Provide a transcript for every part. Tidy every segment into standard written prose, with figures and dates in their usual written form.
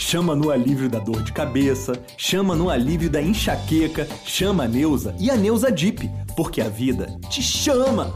chama no alívio da dor de cabeça, chama no alívio da enxaqueca, chama a Neusa e a Neusa Dip, porque a vida te chama!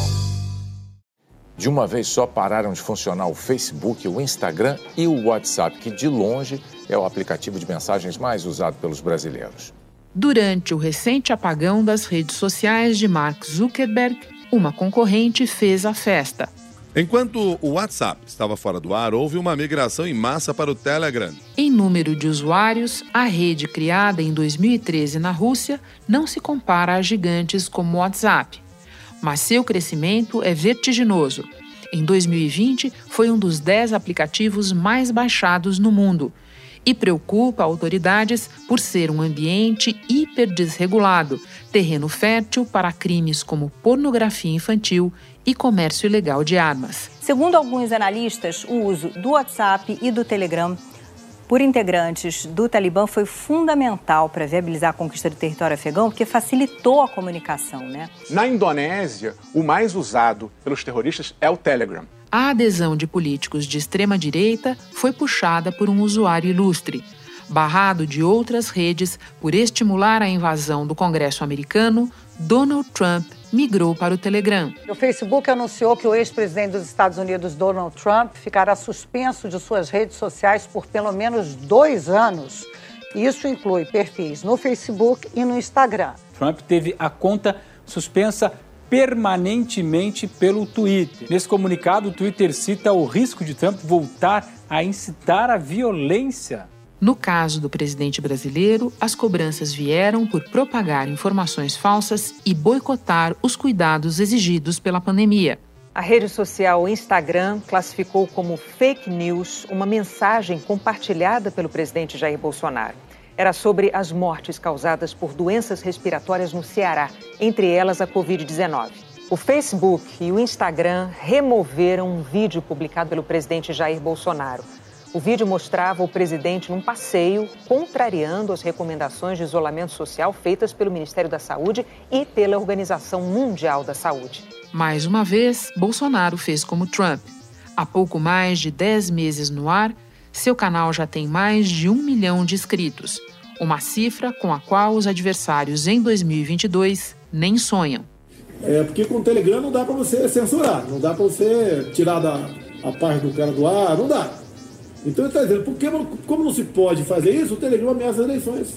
De uma vez só pararam de funcionar o Facebook, o Instagram e o WhatsApp, que de longe é o aplicativo de mensagens mais usado pelos brasileiros. Durante o recente apagão das redes sociais de Mark Zuckerberg, uma concorrente fez a festa. Enquanto o WhatsApp estava fora do ar, houve uma migração em massa para o Telegram. Em número de usuários, a rede criada em 2013 na Rússia não se compara a gigantes como o WhatsApp. Mas seu crescimento é vertiginoso. Em 2020, foi um dos 10 aplicativos mais baixados no mundo e preocupa autoridades por ser um ambiente hiperdesregulado, terreno fértil para crimes como pornografia infantil e comércio ilegal de armas. Segundo alguns analistas, o uso do WhatsApp e do Telegram por integrantes do Talibã foi fundamental para viabilizar a conquista do território afegão, porque facilitou a comunicação, né? Na Indonésia, o mais usado pelos terroristas é o Telegram. A adesão de políticos de extrema-direita foi puxada por um usuário ilustre. Barrado de outras redes por estimular a invasão do Congresso americano, Donald Trump migrou para o Telegram. O Facebook anunciou que o ex-presidente dos Estados Unidos, Donald Trump, ficará suspenso de suas redes sociais por pelo menos 2 anos. Isso inclui perfis no Facebook e no Instagram. Trump teve a conta suspensa permanentemente pelo Twitter. Nesse comunicado, o Twitter cita o risco de Trump voltar a incitar a violência. No caso do presidente brasileiro, as cobranças vieram por propagar informações falsas e boicotar os cuidados exigidos pela pandemia. A rede social Instagram classificou como fake news uma mensagem compartilhada pelo presidente Jair Bolsonaro. Era sobre as mortes causadas por doenças respiratórias no Ceará, entre elas a Covid-19. O Facebook e o Instagram removeram um vídeo publicado pelo presidente Jair Bolsonaro. O vídeo mostrava o presidente num passeio, contrariando as recomendações de isolamento social feitas pelo Ministério da Saúde e pela Organização Mundial da Saúde. Mais uma vez, Bolsonaro fez como Trump. Há pouco mais de 10 meses no ar, seu canal já tem mais de 1 milhão de inscritos, uma cifra com a qual os adversários em 2022 nem sonham. Porque com o Telegram não dá para você censurar, não dá para você tirar a parte do cara do ar, não dá. Então ele está dizendo, como não se pode fazer isso, o Telegram ameaça as eleições.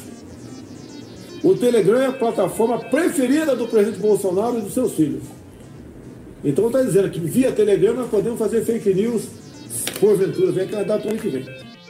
O Telegram é a plataforma preferida do presidente Bolsonaro e dos seus filhos. Então está dizendo que via Telegram nós podemos fazer fake news, porventura, vem candidato ano que vem.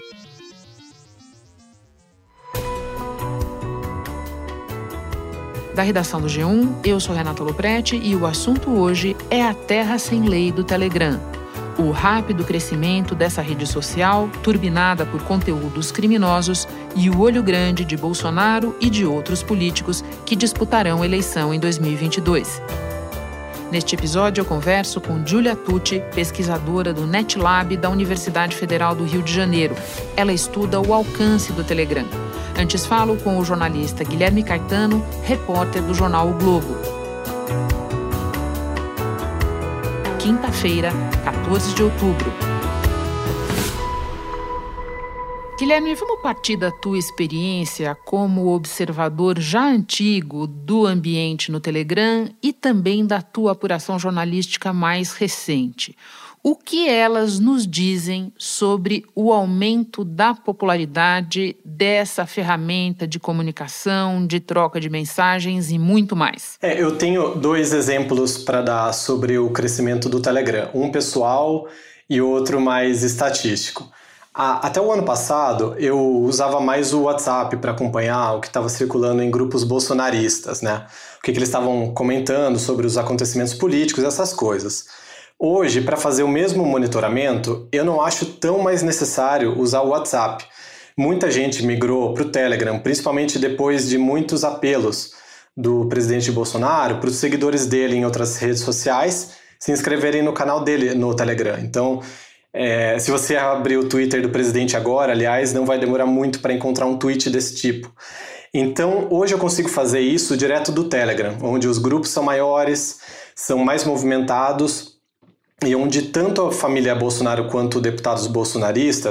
Da redação do G1, eu sou Renata Lopretti e o assunto hoje é a terra sem lei do Telegram. O rápido crescimento dessa rede social, turbinada por conteúdos criminosos, e o olho grande de Bolsonaro e de outros políticos que disputarão a eleição em 2022. Neste episódio, eu converso com Giulia Tucci, pesquisadora do NetLab da Universidade Federal do Rio de Janeiro. Ela estuda o alcance do Telegram. Antes falo com o jornalista Guilherme Caetano, repórter do jornal O Globo. Quinta-feira, 14 de outubro. Guilherme, vamos partir da tua experiência como observador já antigo do ambiente no Telegram e também da tua apuração jornalística mais recente. O que elas nos dizem sobre o aumento da popularidade dessa ferramenta de comunicação, de troca de mensagens e muito mais? Eu tenho 2 exemplos para dar sobre o crescimento do Telegram. Um pessoal e outro mais estatístico. Até o ano passado, eu usava mais o WhatsApp para acompanhar o que estava circulando em grupos bolsonaristas, né? O que eles estavam comentando sobre os acontecimentos políticos, essas coisas. Hoje, para fazer o mesmo monitoramento, eu não acho tão mais necessário usar o WhatsApp. Muita gente migrou para o Telegram, principalmente depois de muitos apelos do presidente Bolsonaro para os seguidores dele em outras redes sociais se inscreverem no canal dele no Telegram. Então, se você abrir o Twitter do presidente agora, aliás, não vai demorar muito para encontrar um tweet desse tipo. Então, hoje eu consigo fazer isso direto do Telegram, onde os grupos são maiores, são mais movimentados, e onde tanto a família Bolsonaro quanto deputados bolsonaristas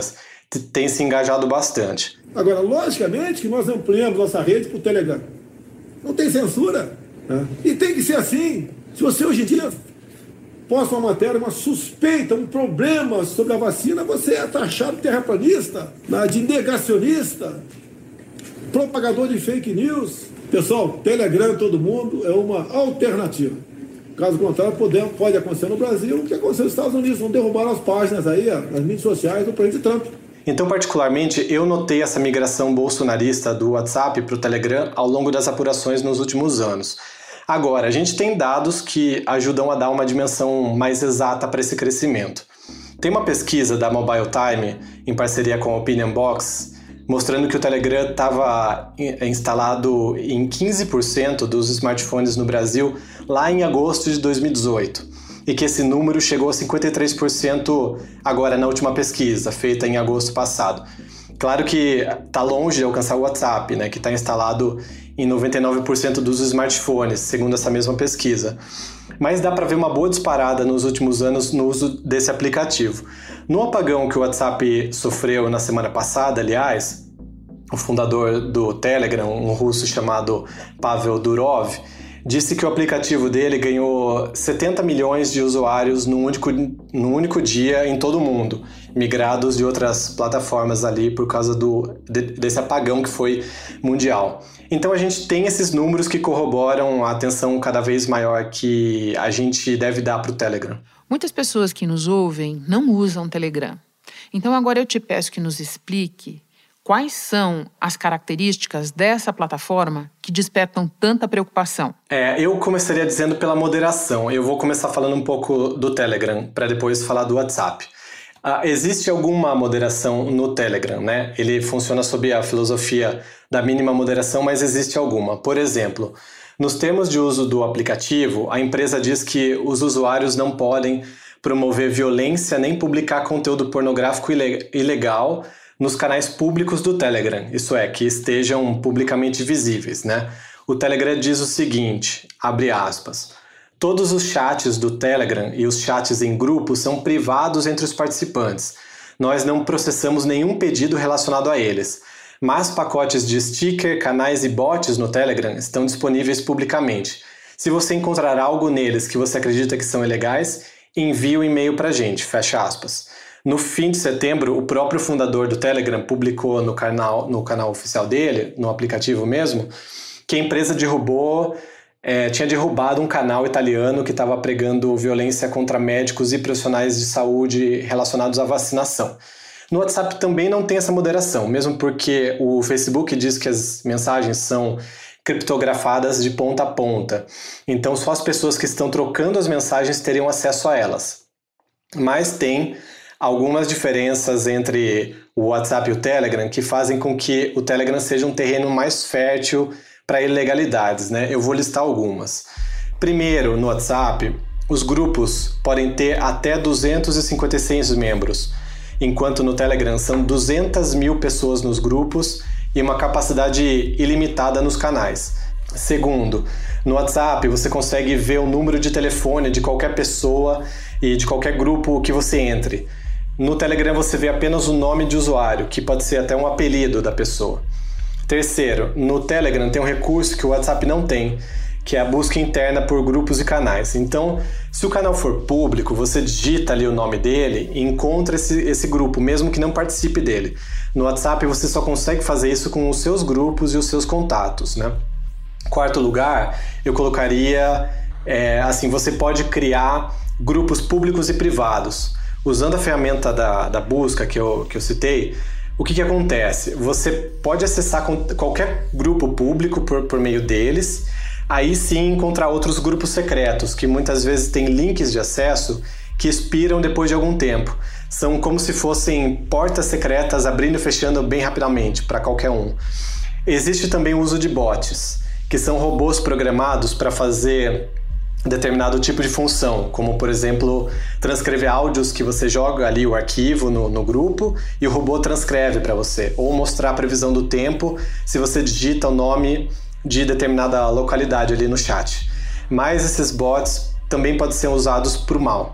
tem se engajado bastante. Agora, logicamente que nós ampliamos nossa rede para o Telegram. Não tem censura. Né? E tem que ser assim. Se você hoje em dia posta uma matéria, uma suspeita, um problema sobre a vacina, você é taxado de terraplanista, de negacionista, propagador de fake news. Pessoal, Telegram, todo mundo, é uma alternativa. Caso contrário, pode acontecer no Brasil o que aconteceu nos Estados Unidos. Vão derrubar as páginas aí, as mídias sociais do presidente Trump. Então, particularmente, eu notei essa migração bolsonarista do WhatsApp para o Telegram ao longo das apurações nos últimos anos. Agora, a gente tem dados que ajudam a dar uma dimensão mais exata para esse crescimento. Tem uma pesquisa da Mobile Time, em parceria com a Opinion Box, mostrando que o Telegram estava instalado em 15% dos smartphones no Brasil lá em agosto de 2018. E que esse número chegou a 53% agora na última pesquisa, feita em agosto passado. Claro que está longe de alcançar o WhatsApp, né, que está instalado em 99% dos smartphones, segundo essa mesma pesquisa. Mas dá para ver uma boa disparada nos últimos anos no uso desse aplicativo. No apagão que o WhatsApp sofreu na semana passada, aliás, o fundador do Telegram, um russo chamado Pavel Durov, disse que o aplicativo dele ganhou 70 milhões de usuários num único dia em todo o mundo, migrados de outras plataformas ali por causa desse apagão que foi mundial. Então a gente tem esses números que corroboram a atenção cada vez maior que a gente deve dar para o Telegram. Muitas pessoas que nos ouvem não usam o Telegram. Então agora eu te peço que nos explique quais são as características dessa plataforma que despertam tanta preocupação? Eu começaria dizendo pela moderação. Eu vou começar falando um pouco do Telegram, para depois falar do WhatsApp. Existe alguma moderação no Telegram, né? Ele funciona sob a filosofia da mínima moderação, mas existe alguma. Por exemplo, nos termos de uso do aplicativo, a empresa diz que os usuários não podem promover violência nem publicar conteúdo pornográfico ilegal nos canais públicos do Telegram, isso é, que estejam publicamente visíveis, né? O Telegram diz o seguinte, abre aspas, todos os chats do Telegram e os chats em grupo são privados entre os participantes. Nós não processamos nenhum pedido relacionado a eles, mas pacotes de sticker, canais e bots no Telegram estão disponíveis publicamente. Se você encontrar algo neles que você acredita que são ilegais, envie um e-mail pra gente, fecha aspas. No fim de setembro, o próprio fundador do Telegram publicou no canal oficial dele, no aplicativo mesmo, que a empresa tinha derrubado um canal italiano que estava pregando violência contra médicos e profissionais de saúde relacionados à vacinação. No WhatsApp também não tem essa moderação, mesmo porque o Facebook diz que as mensagens são criptografadas de ponta a ponta. Então só as pessoas que estão trocando as mensagens teriam acesso a elas. Mas tem algumas diferenças entre o WhatsApp e o Telegram que fazem com que o Telegram seja um terreno mais fértil para ilegalidades, né? Eu vou listar algumas. Primeiro, no WhatsApp, os grupos podem ter até 256 membros, enquanto no Telegram são 200 mil pessoas nos grupos e uma capacidade ilimitada nos canais. Segundo, no WhatsApp você consegue ver o número de telefone de qualquer pessoa e de qualquer grupo que você entre. No Telegram você vê apenas o nome de usuário, que pode ser até um apelido da pessoa. Terceiro, no Telegram tem um recurso que o WhatsApp não tem, que é a busca interna por grupos e canais. Então, se o canal for público, você digita ali o nome dele e encontra esse grupo, mesmo que não participe dele. No WhatsApp você só consegue fazer isso com os seus grupos e os seus contatos, né? Quarto lugar, eu colocaria, você pode criar grupos públicos e privados. Usando a ferramenta da busca que eu citei, o que acontece? Você pode acessar qualquer grupo público por meio deles, aí sim encontrar outros grupos secretos, que muitas vezes têm links de acesso que expiram depois de algum tempo. São como se fossem portas secretas abrindo e fechando bem rapidamente para qualquer um. Existe também o uso de bots, que são robôs programados para fazer determinado tipo de função, como por exemplo transcrever áudios que você joga ali o arquivo no grupo e o robô transcreve para você, ou mostrar a previsão do tempo se você digita o nome de determinada localidade ali no chat. Mas esses bots também podem ser usados para o mal.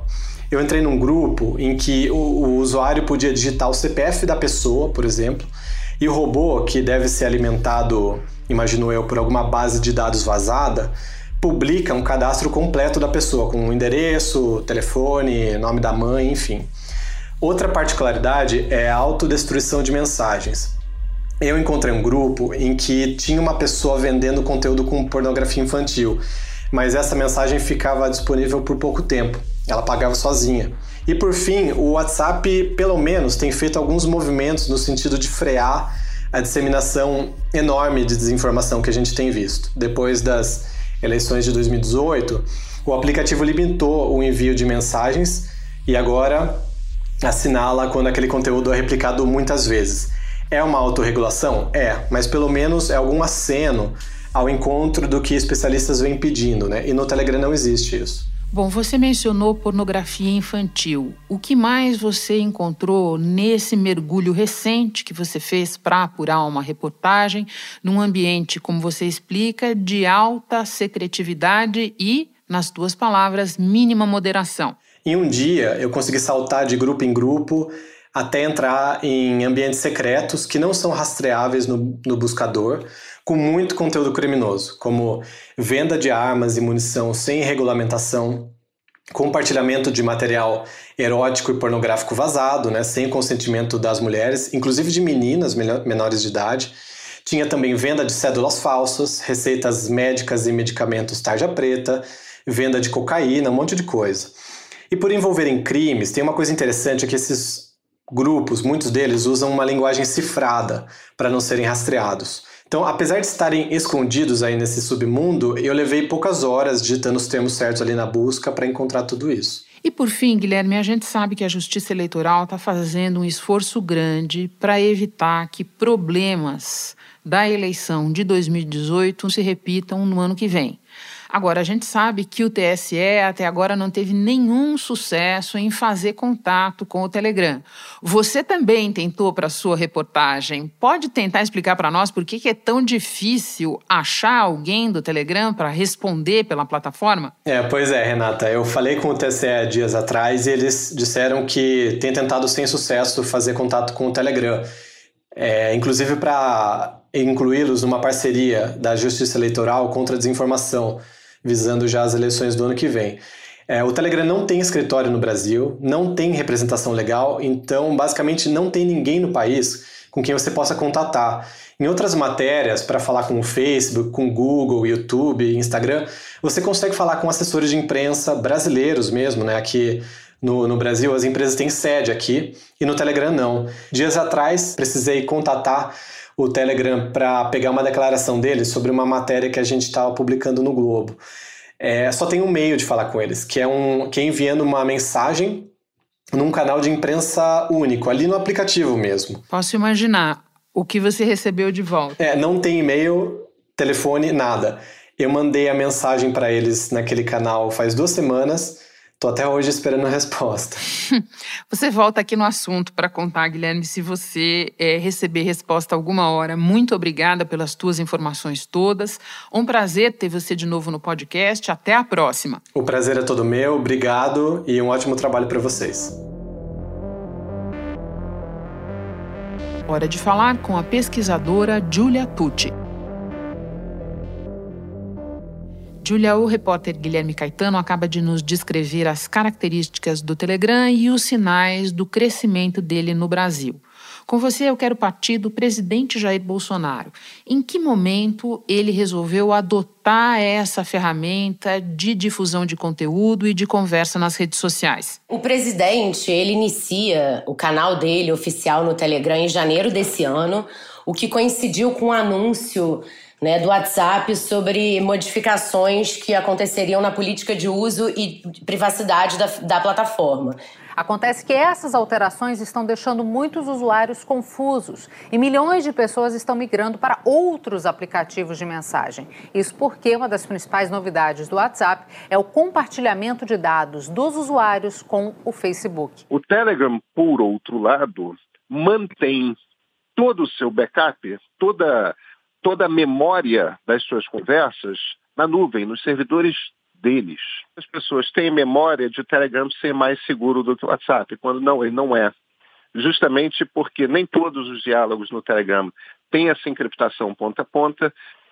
Eu entrei num grupo em que o usuário podia digitar o CPF da pessoa, por exemplo, e o robô, que deve ser alimentado, imagino eu, por alguma base de dados vazada, publica um cadastro completo da pessoa, com o endereço, telefone, nome da mãe, enfim. Outra particularidade é a autodestruição de mensagens. Eu encontrei um grupo em que tinha uma pessoa vendendo conteúdo com pornografia infantil, mas essa mensagem ficava disponível por pouco tempo. Ela pagava sozinha. E por fim, o WhatsApp, pelo menos, tem feito alguns movimentos no sentido de frear a disseminação enorme de desinformação que a gente tem visto. Depois das eleições de 2018, o aplicativo limitou o envio de mensagens e agora assinala quando aquele conteúdo é replicado muitas vezes. É uma autorregulação? É, mas pelo menos é algum aceno ao encontro do que especialistas vêm pedindo, né? E no Telegram não existe isso. Bom, você mencionou pornografia infantil. O que mais você encontrou nesse mergulho recente que você fez para apurar uma reportagem num ambiente, como você explica, de alta secretividade e, nas tuas palavras, mínima moderação? Em um dia, eu consegui saltar de grupo em grupo até entrar em ambientes secretos que não são rastreáveis no buscador, com muito conteúdo criminoso, como venda de armas e munição sem regulamentação, compartilhamento de material erótico e pornográfico vazado, né, sem consentimento das mulheres, inclusive de meninas menores de idade. Tinha também venda de cédulas falsas, receitas médicas e medicamentos tarja preta, venda de cocaína, um monte de coisa. E por envolverem crimes, tem uma coisa interessante, é que esses grupos, muitos deles, usam uma linguagem cifrada para não serem rastreados. Então, apesar de estarem escondidos aí nesse submundo, eu levei poucas horas digitando os termos certos ali na busca para encontrar tudo isso. E por fim, Guilherme, a gente sabe que a Justiça Eleitoral está fazendo um esforço grande para evitar que problemas da eleição de 2018 se repitam no ano que vem. Agora, a gente sabe que o TSE até agora não teve nenhum sucesso em fazer contato com o Telegram. Você também tentou para a sua reportagem. Pode tentar explicar para nós por que é tão difícil achar alguém do Telegram para responder pela plataforma? Pois é, Renata. Eu falei com o TSE dias atrás e eles disseram que tem tentado sem sucesso fazer contato com o Telegram. Inclusive para incluí-los numa parceria da Justiça Eleitoral contra a desinformação, visando já as eleições do ano que vem. O Telegram não tem escritório no Brasil, não tem representação legal, então basicamente não tem ninguém no país com quem você possa contatar. Em outras matérias, para falar com o Facebook, com o Google, YouTube, Instagram, você consegue falar com assessores de imprensa brasileiros mesmo, né? Aqui no Brasil as empresas têm sede aqui e no Telegram não. Dias atrás precisei contatar o Telegram para pegar uma declaração deles sobre uma matéria que a gente estava publicando no Globo. Só tem um meio de falar com eles, que é enviando uma mensagem num canal de imprensa único, ali no aplicativo mesmo. Posso imaginar o que você recebeu de volta. Não tem e-mail, telefone, nada. Eu mandei a mensagem para eles naquele canal faz 2 semanas. Tô até hoje esperando a resposta. Você volta aqui no assunto para contar, Guilherme, se você receber resposta alguma hora. Muito obrigada pelas tuas informações todas. Um prazer ter você de novo no podcast. Até a próxima. O prazer é todo meu. Obrigado e um ótimo trabalho para vocês. Hora de falar com a pesquisadora Giulia Tucci. Giulia, o repórter Guilherme Caetano acaba de nos descrever as características do Telegram e os sinais do crescimento dele no Brasil. Com você, eu quero partir do presidente Jair Bolsonaro. Em que momento ele resolveu adotar essa ferramenta de difusão de conteúdo e de conversa nas redes sociais? O presidente, ele inicia o canal dele oficial no Telegram em janeiro desse ano, o que coincidiu com o anúncio do WhatsApp sobre modificações que aconteceriam na política de uso e privacidade da plataforma. Acontece que essas alterações estão deixando muitos usuários confusos e milhões de pessoas estão migrando para outros aplicativos de mensagem. Isso porque uma das principais novidades do WhatsApp é o compartilhamento de dados dos usuários com o Facebook. O Telegram, por outro lado, mantém todo o seu backup, toda a memória das suas conversas na nuvem, nos servidores deles. As pessoas têm memória de o Telegram ser mais seguro do que o WhatsApp, quando não, ele não é. Justamente porque nem todos os diálogos no Telegram têm essa encriptação ponta a ponta,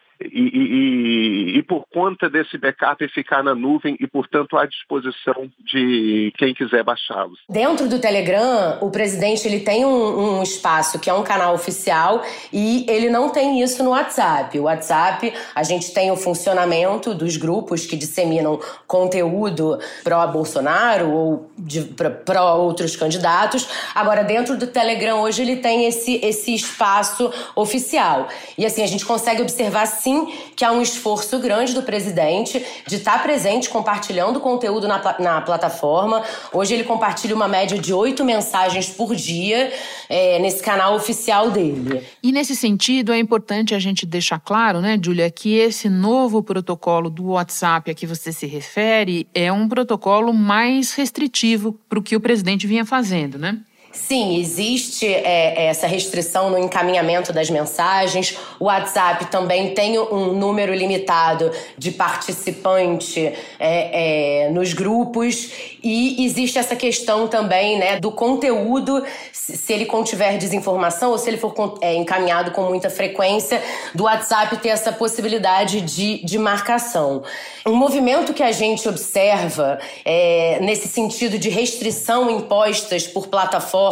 e por conta desse backup ficar na nuvem e, portanto, à disposição de quem quiser baixá-los. Dentro do Telegram, o presidente ele tem um espaço que é um canal oficial e ele não tem isso no WhatsApp. O WhatsApp, a gente tem o funcionamento dos grupos que disseminam conteúdo pró-Bolsonaro ou pró-outros candidatos. Agora, dentro do Telegram, hoje, ele tem esse espaço oficial. E, assim, a gente consegue observar, sim, que há um esforço grande do presidente de estar presente, compartilhando conteúdo na plataforma. Hoje ele compartilha uma média de 8 mensagens por dia nesse canal oficial dele. E nesse sentido é importante a gente deixar claro, né, Júlia, que esse novo protocolo do WhatsApp a que você se refere é um protocolo mais restritivo para o que o presidente vinha fazendo, né? Sim, existe essa restrição no encaminhamento das mensagens. O WhatsApp também tem um número limitado de participante nos grupos. E existe essa questão também, né, do conteúdo, se ele contiver desinformação ou se ele for encaminhado com muita frequência, do WhatsApp ter essa possibilidade de marcação. Um movimento que a gente observa nesse sentido de restrição impostas por plataformas,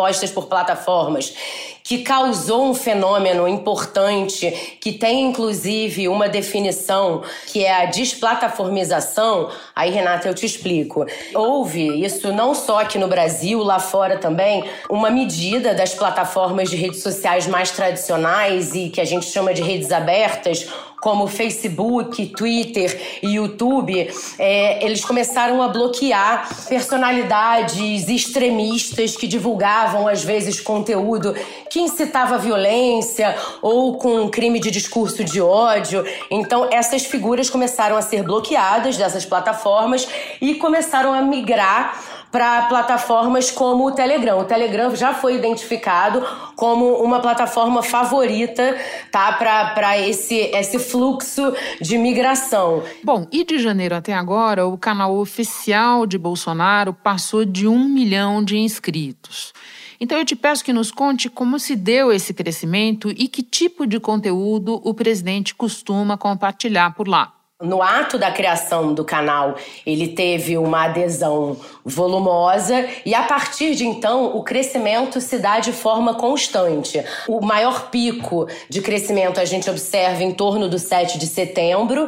que causou um fenômeno importante, que tem inclusive uma definição, que é a desplataformização. Aí, Renata, eu te explico. Houve isso não só aqui no Brasil, lá fora também, uma medida das plataformas de redes sociais mais tradicionais e que a gente chama de redes abertas, como Facebook, Twitter e YouTube, eles começaram a bloquear personalidades extremistas que divulgavam, às vezes, conteúdo que incitava violência ou com crime de discurso de ódio. Então, essas figuras começaram a ser bloqueadas dessas plataformas e começaram a migrar para plataformas como o Telegram. O Telegram já foi identificado como uma plataforma favorita, tá, para esse fluxo de migração. Bom, e de janeiro até agora, o canal oficial de Bolsonaro passou de 1 milhão de inscritos. Então eu te peço que nos conte como se deu esse crescimento e que tipo de conteúdo o presidente costuma compartilhar por lá. No ato da criação do canal, ele teve uma adesão volumosa e, a partir de então, o crescimento se dá de forma constante. O maior pico de crescimento a gente observa em torno do 7 de setembro,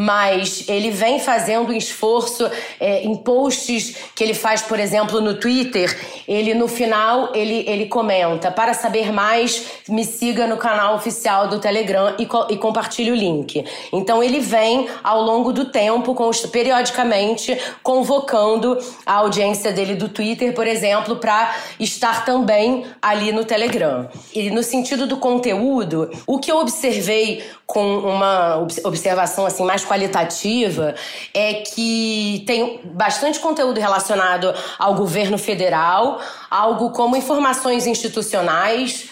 mas ele vem fazendo um esforço em posts que ele faz, por exemplo, no Twitter. Ele, no final, ele comenta: para saber mais, me siga no canal oficial do Telegram e compartilhe o link. Então, ele vem ao longo do tempo, periodicamente, convocando a audiência dele do Twitter, por exemplo, para estar também ali no Telegram. E no sentido do conteúdo, o que eu observei com uma observação assim, mais qualitativa é que tem bastante conteúdo relacionado ao governo federal, algo como informações institucionais,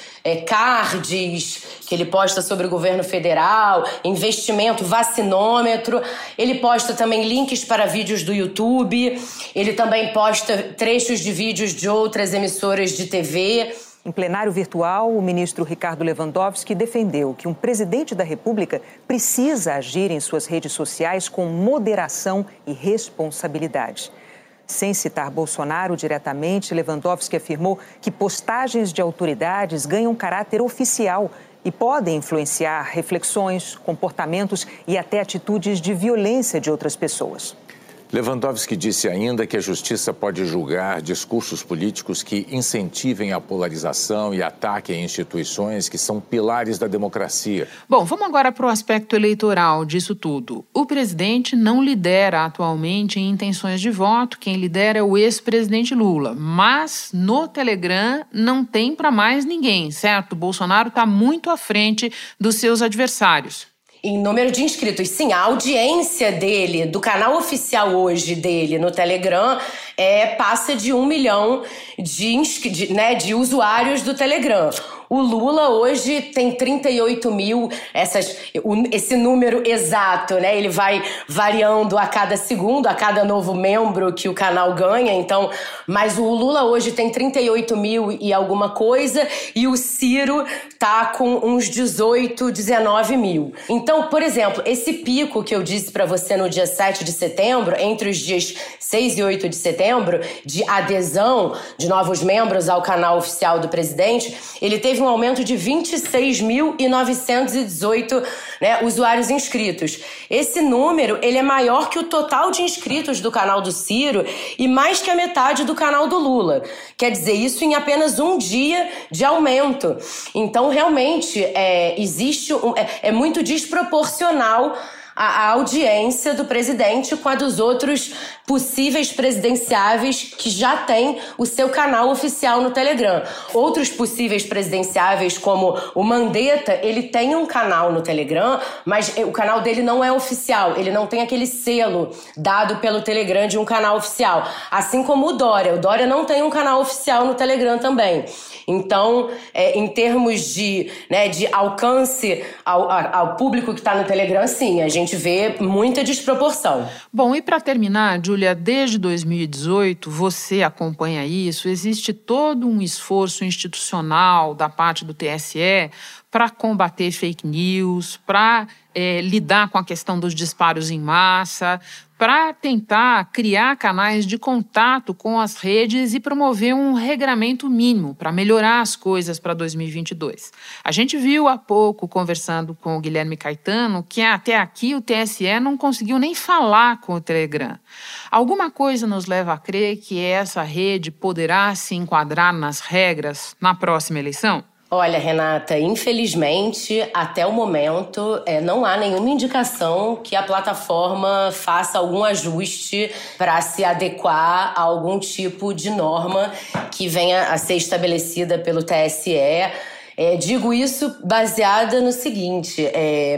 cards que ele posta sobre o governo federal, investimento, vacinômetro. Ele posta também links para vídeos do YouTube. Ele também posta trechos de vídeos de outras emissoras de TV. Em plenário virtual, o ministro Ricardo Lewandowski defendeu que um presidente da República precisa agir em suas redes sociais com moderação e responsabilidade. Sem citar Bolsonaro diretamente, Lewandowski afirmou que postagens de autoridades ganham caráter oficial e podem influenciar reflexões, comportamentos e até atitudes de violência de outras pessoas. Lewandowski disse ainda que a justiça pode julgar discursos políticos que incentivem a polarização e ataquem instituições que são pilares da democracia. Bom, vamos agora para o aspecto eleitoral disso tudo. O presidente não lidera atualmente em intenções de voto, quem lidera é o ex-presidente Lula. Mas no Telegram não tem para mais ninguém, certo? O Bolsonaro está muito à frente dos seus adversários. Em número de inscritos, sim, a audiência dele, do canal oficial hoje dele no Telegram, passa de 1 milhão de usuários do Telegram. O Lula hoje tem 38 mil, esse número exato, né? Ele vai variando a cada segundo, a cada novo membro que o canal ganha. Então, mas o Lula hoje tem 38 mil e alguma coisa, e o Ciro tá com uns 18, 19 mil. Então, por exemplo, esse pico que eu disse para você no dia 7 de setembro, entre os dias 6 e 8 de setembro, de adesão de novos membros ao canal oficial do presidente, ele teve um aumento de 26.918 usuários inscritos. Esse número ele é maior que o total de inscritos do canal do Ciro e mais que a metade do canal do Lula. Quer dizer, isso em apenas um dia de aumento. Então, realmente, é muito desproporcional a audiência do presidente com a dos outros possíveis presidenciáveis que já têm o seu canal oficial no Telegram. Outros possíveis presidenciáveis, como o Mandetta, ele tem um canal no Telegram, mas o canal dele não é oficial, ele não tem aquele selo dado pelo Telegram de um canal oficial. Assim como o Dória não tem um canal oficial no Telegram também. Então, em termos de alcance ao público que está no Telegram, sim, a gente vê muita desproporção. Bom, e para terminar, Júlia, desde 2018, você acompanha isso, existe todo um esforço institucional da parte do TSE para combater fake news, para lidar com a questão dos disparos em massa, para tentar criar canais de contato com as redes e promover um regramento mínimo para melhorar as coisas para 2022. A gente viu há pouco, conversando com o Guilherme Caetano, que até aqui o TSE não conseguiu nem falar com o Telegram. Alguma coisa nos leva a crer que essa rede poderá se enquadrar nas regras na próxima eleição? Olha, Renata, infelizmente, até o momento, não há nenhuma indicação que a plataforma faça algum ajuste para se adequar a algum tipo de norma que venha a ser estabelecida pelo TSE. Digo isso baseada no seguinte,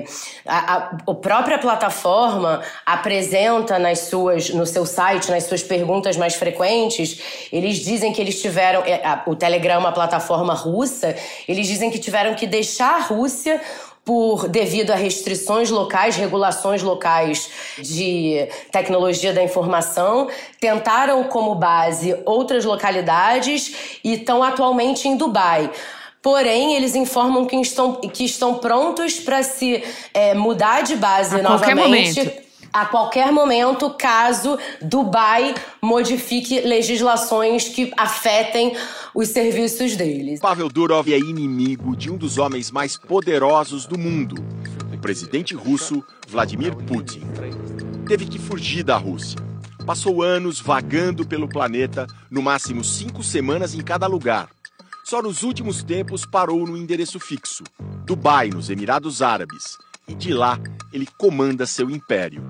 a própria plataforma apresenta no seu site, nas suas perguntas mais frequentes, eles dizem que eles tiveram, o Telegram é uma plataforma russa, eles dizem que tiveram que deixar a Rússia devido a restrições locais, regulações locais de tecnologia da informação, tentaram como base outras localidades e estão atualmente em Dubai. Porém, eles informam que estão prontos para se mudar de base novamente a qualquer momento, caso Dubai modifique legislações que afetem os serviços deles. Pavel Durov é inimigo de um dos homens mais poderosos do mundo, o presidente russo Vladimir Putin. Teve que fugir da Rússia. Passou anos vagando pelo planeta, no máximo 5 semanas em cada lugar. Só nos últimos tempos parou no endereço fixo, Dubai, nos Emirados Árabes, e de lá ele comanda seu império.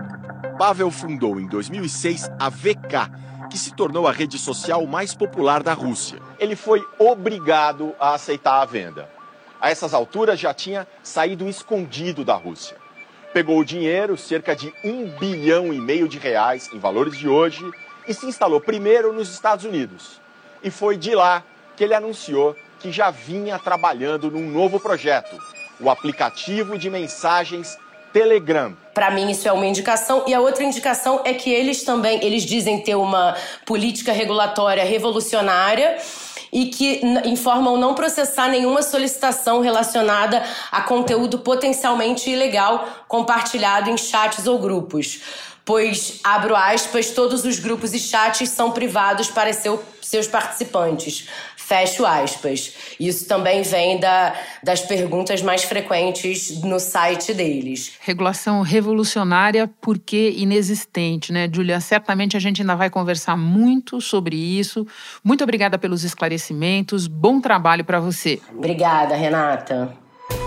Pavel fundou em 2006 a VK, que se tornou a rede social mais popular da Rússia. Ele foi obrigado a aceitar a venda. A essas alturas já tinha saído escondido da Rússia. Pegou o dinheiro, cerca de R$1,5 bilhão de reais em valores de hoje, e se instalou primeiro nos Estados Unidos. E foi de lá que ele anunciou que já vinha trabalhando num novo projeto, o aplicativo de mensagens Telegram. Para mim isso é uma indicação, e a outra indicação é que eles dizem ter uma política regulatória revolucionária e que informam não processar nenhuma solicitação relacionada a conteúdo potencialmente ilegal compartilhado em chats ou grupos. Pois, abro aspas, todos os grupos e chats são privados para seus participantes. Fecho aspas. Isso também vem das perguntas mais frequentes no site deles. Regulação revolucionária porque inexistente, né, Júlia? Certamente a gente ainda vai conversar muito sobre isso. Muito obrigada pelos esclarecimentos. Bom trabalho para você. Obrigada, Renata.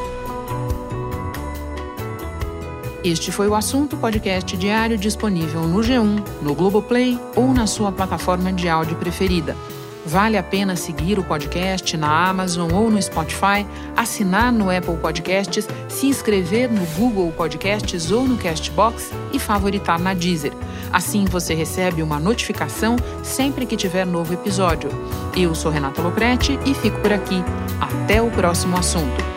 Este foi o Assunto, podcast diário disponível no G1, no Globoplay ou na sua plataforma de áudio preferida. Vale a pena seguir o podcast na Amazon ou no Spotify, assinar no Apple Podcasts, se inscrever no Google Podcasts ou no Castbox e favoritar na Deezer. Assim você recebe uma notificação sempre que tiver novo episódio. Eu sou Renata Loprete e fico por aqui. Até o próximo assunto.